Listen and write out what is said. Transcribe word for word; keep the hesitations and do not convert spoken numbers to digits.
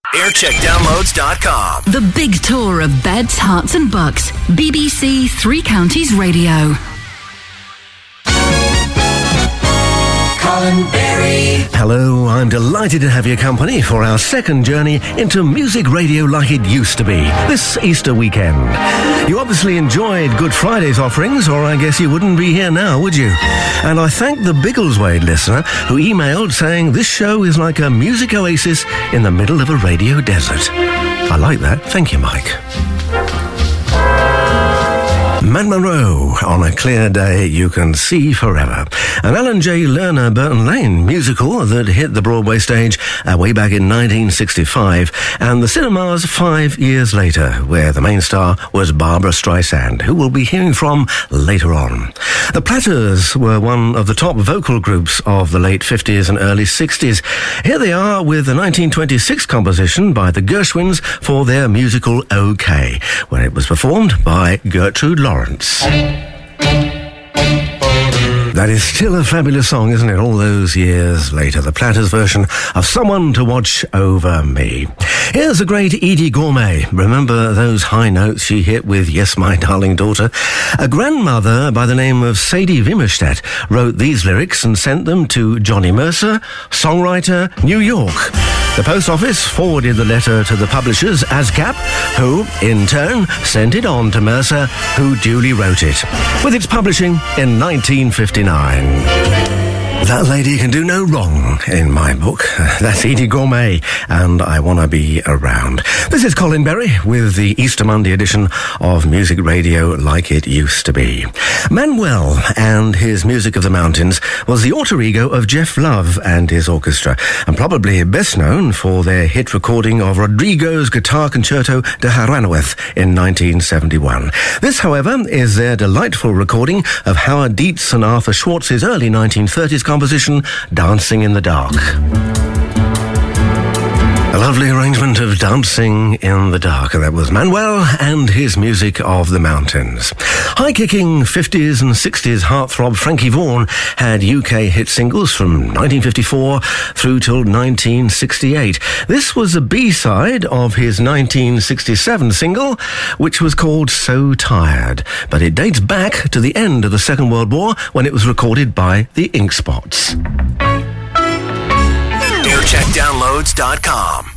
aircheck downloads dot com. The big tour of Beds, Hearts and Bucks. B B C Three Counties Radio. Colin Berry. Hello, I'm delighted to have your company for our second journey into music radio like it used to be, this Easter weekend. You obviously enjoyed Good Friday's offerings, or I guess you wouldn't be here now, would you? And I thank the Biggleswade listener who emailed saying this show is like a music oasis in the middle of a radio desert. I like that. Thank you, Mike. Matt Monro, on a clear day you can see forever. An Alan J. Lerner Burton Lane musical that hit the Broadway stage uh, way back in nineteen sixty-five, and the cinemas five years later, where the main star was Barbra Streisand, who we'll be hearing from later on. The Platters were one of the top vocal groups of the late fifties and early sixties. Here they are with a nineteen twenty-six composition by the Gershwins for their musical OK, where it was performed by Gertrude Lawrence. That is still a fabulous song, isn't it? All those years later, the Platters version of Someone to Watch Over Me. Here's the great Edie Gourmet. Remember those high notes she hit with Yes, My Darling Daughter? A grandmother by the name of Sadie Wimmerstedt wrote these lyrics and sent them to Johnny Mercer, songwriter, New York. The post office forwarded the letter to the publishers, ASCAP, who, in turn, sent it on to Mercer, who duly wrote it, with its publishing in nineteen fifty-nine. That lady can do no wrong in my book. That's Edie Gourmet, and I Want to Be Around. This is Colin Berry with the Easter Monday edition of Music Radio Like It Used to Be. Manuel and his Music of the Mountains was the alter ego of Jeff Love and his orchestra, and probably best known for their hit recording of Rodrigo's Guitar Concerto de Aranjuez in nineteen seventy-one. This, however, is their delightful recording of Howard Dietz and Arthur Schwartz's early nineteen thirties composition, Dancing in the Dark. A lovely arrangement of Dancing in the Dark. That was Manuel and his Music of the Mountains. High-kicking fifties and sixties heartthrob Frankie Vaughan had U K hit singles from nineteen fifty-four through till nineteen sixty-eight. This was a B-side of his nineteen sixty-seven single, which was called So Tired. But it dates back to the end of the Second World War, when it was recorded by the Ink Spots. aircheck downloads dot com.